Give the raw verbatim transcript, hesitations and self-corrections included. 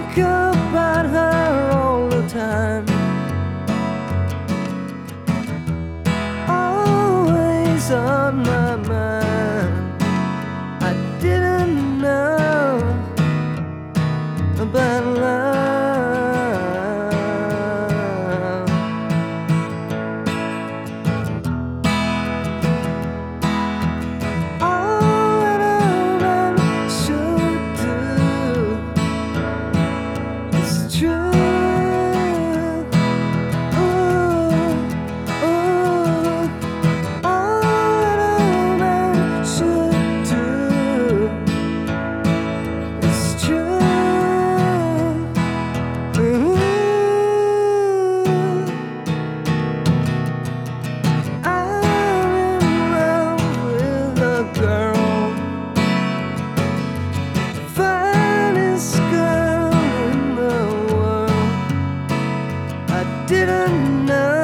think about her all the time, always on my mind. I didn't know about love. All that a man should do is true. Ooh, ooh. All that a man should do is true. Ooh. I'm in love with a girl, finest girl in the world. I didn't know